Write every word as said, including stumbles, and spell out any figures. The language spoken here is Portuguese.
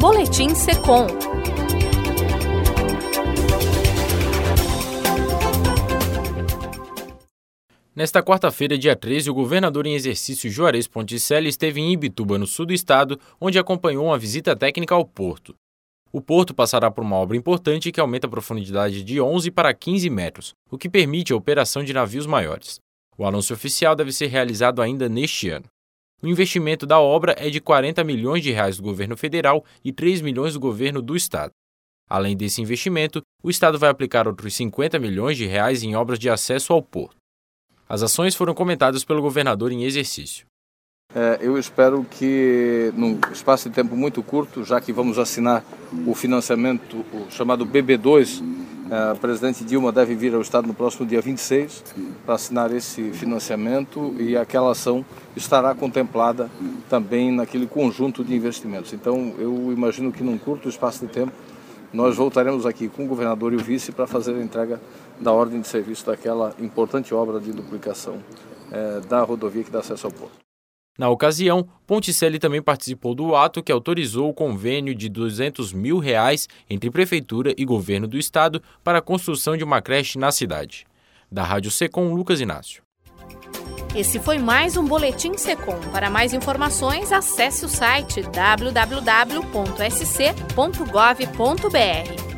Boletim Secom. Nesta quarta-feira, dia treze, o governador em exercício Juarez Ponticelli esteve em Imbituba, no sul do estado, onde acompanhou uma visita técnica ao porto. O porto passará por uma obra importante que aumenta a profundidade de onze para quinze metros, o que permite a operação de navios maiores. O anúncio oficial deve ser realizado ainda neste ano. O investimento da obra é de quarenta milhões de reais do governo federal e três milhões do governo do estado. Além desse investimento, o estado vai aplicar outros cinquenta milhões de reais em obras de acesso ao porto. As ações foram comentadas pelo governador em exercício. É, eu espero que, num espaço de tempo muito curto, já que vamos assinar o financiamento, o chamado B B dois, é, a presidente Dilma deve vir ao Estado no próximo dia vinte e seis para assinar esse financiamento e aquela ação estará contemplada também naquele conjunto de investimentos. Então, eu imagino que num curto espaço de tempo, nós voltaremos aqui com o governador e o vice para fazer a entrega da ordem de serviço daquela importante obra de duplicação é, da rodovia que dá acesso ao porto. Na ocasião, Ponticelli também participou do ato que autorizou o convênio de duzentos mil reais entre Prefeitura e Governo do Estado para a construção de uma creche na cidade. Da Rádio Secom, Lucas Inácio. Esse foi mais um Boletim Secom. Para mais informações, acesse o site w w w ponto s c ponto gov ponto b r.